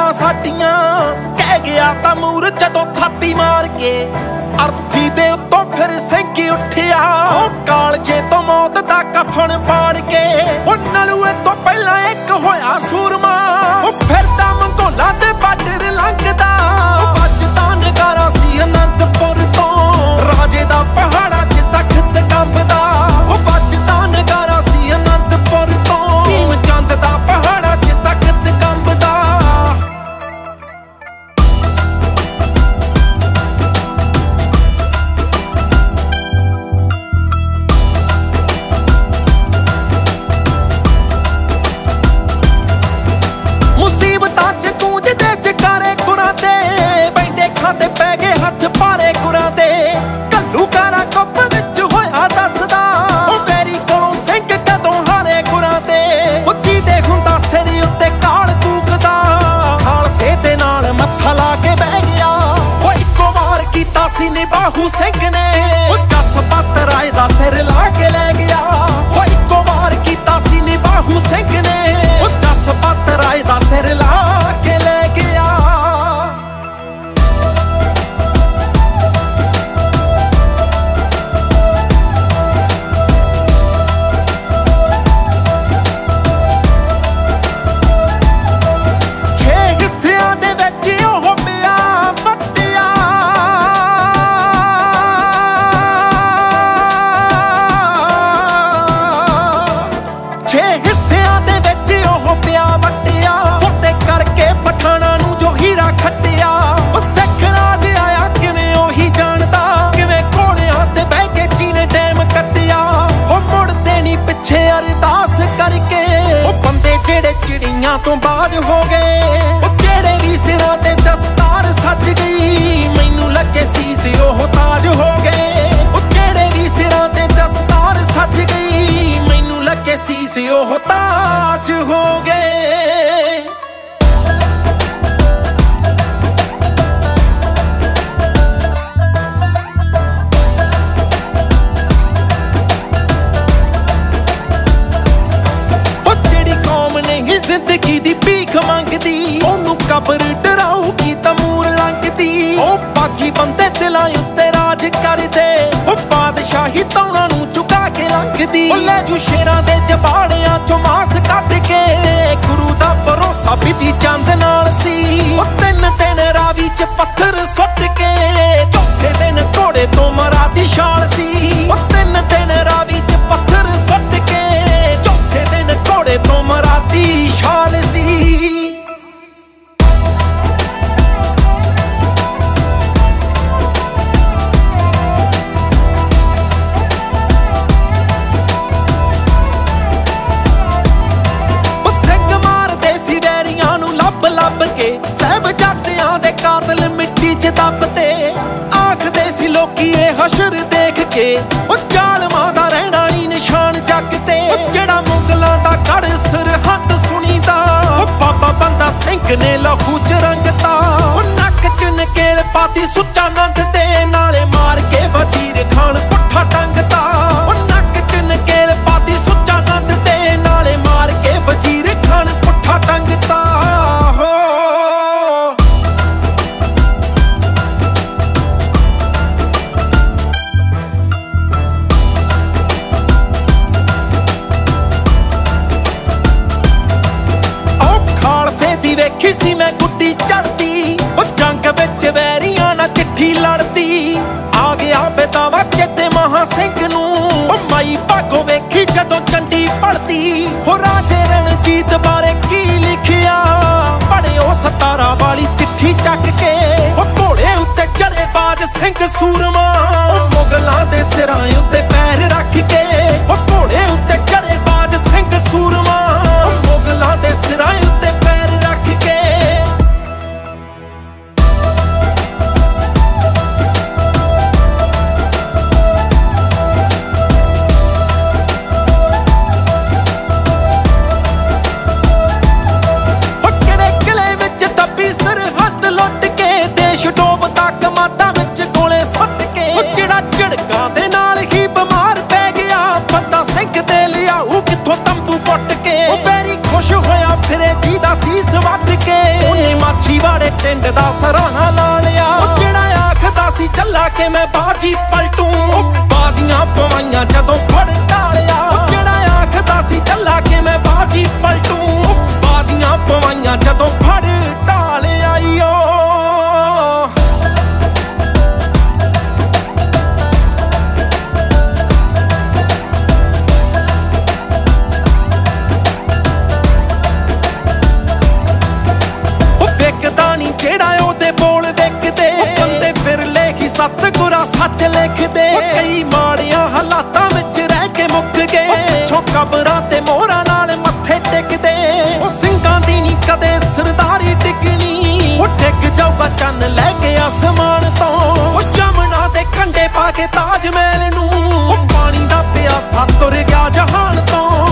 ਜਾਨਾਂ ਸਾਡੀਆਂ ਕਹਿ ਗਿਆ ਤਾਂ ਮੂਰ ਜਦੋਂ ਥਾਪੀ ਮਾਰ ਕੇ ਅਰਥੀ ਦੇ ਉੱਤੋਂ ਫਿਰ ਸਿੰਘ ਉੱਠਿਆ ਉਹ ਕਾਲਜੇ ਤੋਂ ਮੌਤ ਦਾ ਕਫਨ ਪਾੜ ਕੇ ਉਹ ਨਲੂਏ ਤੋਂ ਪਹਿਲਾਂ ਇੱਕ ਹੋਇਆ ਸੂਰਮਾ ਉਹ ਫਿਰਦਾ ਮੰਗੋਲਾਂ ਦੇ ਬਾਰਡਰ ਲੰਘਦਾ ਉਹ ਵੱਜਦਾ ਨਗਾਰਾ ਸੀ ਅਨੰਦਪੁਰ ਤੋਂ ਰਾਜੇ ਦਾ ਪਹਾੜਾ 'ਚ ਤਖਤ ਕੰਬਦਾ ਉਹ ਵੱਜਦਾ ਨਗਾਰਾ ਸੀ ਅਨੰਦਪੁਰ ਤੋਂ ਭੀਮ ਚੰਦ ਦਾ ਪਹਾੜਾ 'ਚ ਤਖਤ ਕੰਬਦਾ ਮੁਸੀਬਤਾਂ 'ਚ ਗੂੰਜਦੇ ਜਕਾਰੇ ਗੁਰਾਂ ਦੇ ਬੈਂਦੇ ਖਾਤੇ ਪੈ ਗਏ ਹੱਥ ਭਾਰੇ ਗੁਰਾਂ ਦੇ ਘੱਲੂਘਾਰਾ ਕੁੱਪ ਵਿੱਚ ਹੋਇਆ ਦੱਸਦਾ ਉਹ ਵੈਰੀ ਕੋਲੋਂ ਸਿੰਘ ਕਦੋਂ ਹਾਰੇ ਗੁਰਾਂ ਦੇ ਉਹ ਜਿਹਦੇ ਹੁੰਦਾ ਸਿਰ ਉੱਤੇ ਕਾਲ ਕੂਕਦਾ ਖਾਲਸੇ ਦੇ ਨਾਲ ਮੱਥਾ ਲਾ ਕੇ ਬਹਿ ਗਿਆ ਉਹ ਇੱਕੋ ਵਾਰ ਕੀਤਾ ਸੀ ਨਿਬਾਹੂ ਸਿੰਘ ਨੇ ਉਹ ਜਸਪਤ ਰਾਏ ਦਾ ਸਿਰ ਲਾ ਕੇ ਲੈ ਗਿਆ ਉਹ ਇੱਕੋ ਵਾਰ ਕੀਤਾ ਸੀ ਨਿਬਾਹੂ ਸਿੰਘ ਨੇ ਉਹ ਜਸਪਤ ਰਾਏ ਦਾ ਸਿਰ ਲਾ ਕੇ ਲੈ ਗਿਆ ਹਿੱਸਿਆਂ ਦੇ ਵਿੱਚ ਉਹ ਪਿਆ ਵੱਟਿਆ ਛੇ ਹਿੱਸਿਆਂ ਦੇ ਵਿੱਚ ਉਹ ਪਿਆ ਵੱਟਿਆ ਫੋਟੇ ਕਰਕੇ ਪਠਾਣਾ ਨੂੰ ਜੋ ਹੀਰਾ ਖੱਟਿਆ ਉਹ ਸਿੱਖ ਰਾਜ ਆਇਆ ਕਿਵੇਂ ਉਹੀ ਜਾਣਦਾ ਕਿਵੇਂ ਘੋੜਿਆਂ ਤੇ ਬਹਿ ਕੇ ਚੀਨੇ ਟਾਈਮ ਕੱਟਿਆ ਉਹ ਮੁੜਦੇ ਨਹੀਂ ਪਿੱਛੇ ਅਰਦਾਸ ਕਰਕੇ ਉਹ ਬੰਦੇ ਜਿਹੜੇ ਚਿੜੀਆਂ ਤੋਂ ਬਾਜ ਹੋ ਗਏ ਜਿਹੜੇ ਵੀ ਸਿਰਾਂ ਤੇ ਦਸਤਾਰ ਸੱਜ ਗਈ ਮੈਨੂੰ ਲੱਗੇ ਸੀਸ ਉਹ ਤਾਜ ਹੋ ਗਏ ਉਹ ਜਿਹੜੇ ਵੀ ਸਿਰਾਂ ਤੇ ਦਸਤਾਰ ਸੱਜ ਗਈ ਮੈਨੂੰ ਲੱਗੇ ਸੀਸ ਉਹ ਤਾਜ ਹੋ ਗਏ ਉਹ ਜਿਹੜੀ ਕੌਮ ਨਹੀਂ ਜ਼ਿੰਦਗੀ ਦੀ ਭੀਖ ਮੰਗਦੀ ਉਹਨੂੰ ਕਬਰ ਡਰਾਉਗੀ ਤਾਂ ਮੂਰ ਲੰਘਦੀ ਉਹ ਬਾਕੀ ਬੰਦੇ ਦਿਲਾਂ ਉੱਤੇ ਰਾਜ ਕਰਦੇ ਉਹ ਬਾਦਸ਼ਾਹੀ ਤੌਣਾ ਨੂੰ ਝੁਕਾ ਕੇ ਲੰਘਦੀ ਉਹ ਲੈ ਜੂ ਸ਼ੇਰਾਂ ਦੇ ਜਬਾੜਿਆਂ ਚੋਂ ਮਾਸ ਕੱਢ ਕੇ ਗੁਰੂ ਦਾ ਭਰੋਸਾ ਬਿਧੀ ਚੰਦ ਨਾਲ ਸੀ ਉਹ ਤਿੰਨ ਦਿਨ ਰਾਵੀ 'ਚ ਪੱਥਰ ਸੁੱਟ ਕੇ ਚੌਥੇ ਦਿਨ ਘੋੜੇ ਤੋਂ ਮਰਾ ਦੀ ਛਾਲ ਸੀ ਉਹ ਤਿੰਨ ਦਿਨ ਰਾਵੀ 'ਚ ਪੱਥਰ ਸੁੱਟ ਕੇ ਚੌਥੇ ਦਿਨ ਘੋੜੇ ਤੋਂ ਮਰਾ ਦੀ ਛਾਲ ਸੀ ਲੱਭ ਕੇ ਸਾਹਿਬਜ਼ਾਦਿਆਂ ਦੇ ਕਾਤਲ ਮਿੱਟੀ 'ਚ ਦੱਬਤੇ ਆਖਦੇ ਸੀ ਲੋਕੀ ਇਹ ਹਸ਼ਰ ਦੇਖ ਕੇ ਉਹ ਜ਼ਾਲਮਾਂ ਦਾ ਰਹਿਣਾ ਨੀ ਨਿਸ਼ਾਨ ਜੱਗ ਤੇ ਜਿਹੜਾ ਮੁਗਲਾਂ ਦਾ ਗੜ੍ਹ ਸਰਹੱਦ ਸੁਣੀਦਾ ਉਹ ਬਾਬਾ ਬੰਦਾ ਸਿੰਘ ਨੇ ਲਹੂ 'ਚ ਰੰਗਤਾ ਉਹ ਨੱਕ 'ਚ ਨਕੇਲ ਪਾਤੀ ਸੁੱਚਾ ਨੰਦ ਤੇ ਨਾਲੇ ਮਾਰ ਕੇ ਵਜ਼ੀਰ ਖਾਨ ਪੁੱਠਾ ਟੰਗਤਾ ਉਹ ਨੱਕ 'ਚ ਨਕੇਲ ਪਾਤੀ ਸੁੱਚਾ ਨੰਦ ਤੇ ਨਾਲੇ ਮਾਰ ਕੇ ਵਜ਼ੀਰ ਖਾਨ ਪੁੱਠਾ ਟੰਗਤਾ ਦੀ ਵੇਖੀ ਸੀ ਮੈਂ ਗੁੱਡੀ ਚੜਦੀ ਉਹ ਜੰਗ ਵਿੱਚ ਵੈਰੀਆਂ ਨਾਲ ਚਿੱਠੀ ਲੜਦੀ ਆ ਗਿਆ ਬੇਦਾਵਾ ਚੇਤੇ ਮਹਾ ਸਿੰਘ ਨੂੰ ਉਹ ਮਾਈ ਭਾਗੋ ਵੇਖੀ ਜਦੋਂ ਚੰਡੀ ਪੜਦੀ ਉਹ ਰਾਜੇ ਰਣਜੀਤ ਬਾਰੇ ਕੀ ਲਿਖਿਆ ਪੜਿਓ 17 ਵਾਲੀ ਚਿੱਠੀ ਚੱਕ ਕੇ ਉਹ ਘੋੜੇ ਉੱਤੇ ਚੜੇ ਬਾਜ ਸਿੰਘ ਸੂਰਮਾ ਉਹ ਮੁਗਲਾਂ ਦੇ ਸਿਰਾਂ ਉੱਤੇ ਪੈਰ ਰੱਖ ਕੇ ਉਹ ਘੋੜੇ ਉੱਤੇ ਚੜੇ ਬਾਜ ਸਿੰਘ ਸੂਰਮਾ ਉਹ ਮੁਗਲਾਂ ਦੇ ਸਿਰਾਂ ਉੱਤੇ ਪੈਰ ਰੱਖ ਕੇ ਟਿੰਡ ਦਾ ਸਰਾਣਾ ਲਾ ਲਿਆ। ਉਹ ਜਿਹੜਾ ਆਖਦਾ ਸੀ ਚੱਲਾ ਕੇ ਮੈਂ ਬਾਜੀ ਪਲਟੂ, ਬਾਜ਼ੀਆਂ ਪਵਾਈਆਂ ਜਦੋਂ ਫੜ ਢਾਲਿਆ। ਉਹ ਜਿਹੜਾ ਆਖਦਾ ਸੀ ਚੱਲਾ ਕੇ ਮੈਂ ਬਾਜੀ ਪਲਟੂ, ਬਾਜ਼ੀਆਂ ਪਵਾਈਆਂ ਜਦੋਂ ਫੜ ਢਾਲਿਆ ਈਓ। ਜਿਹੜਾ ਉਹਦੇ ਬੋਲ ਵੇਖਦੇ ਬੰਦੇ ਫਿਰਲੇ ਹੀ ਸਤਿਗੁਰਾਂ ਸੱਚ ਲਿਖਦੇ। ਕਈ ਮਾੜੀਆਂ ਹਾਲਾਤਾਂ ਵਿੱਚ ਰਹਿ ਕੇ ਮੁੱਕ ਗਏ, ਪਿੱਛੋਂ ਕਬਰਾਂ ਤੇ ਮੋਹਰਾਂ ਨਾਲ ਮੱਥੇ ਟੇਕਦੇ। ਉਹ ਸਿੰਘਾਂ ਦੀ ਨੀ ਕਦੇ ਸਰਦਾਰੀ ਡਿੱਗਣੀ, ਉਹ ਡਿੱਗ ਜਾਊਗਾ ਚੰਨ ਲੈ ਕੇ ਆਸਮਾਨ ਤੋਂ। ਉਹ ਯਮਨਾ ਦੇ ਕੰਢੇ ਪਾ ਕੇ ਤਾਜ ਮਹਿਲ ਨੂੰ, ਉਹ ਪਾਣੀ ਦਾ ਪਿਆਸਾ ਤੁਰ ਗਿਆ ਜਹਾਨ ਤੋਂ।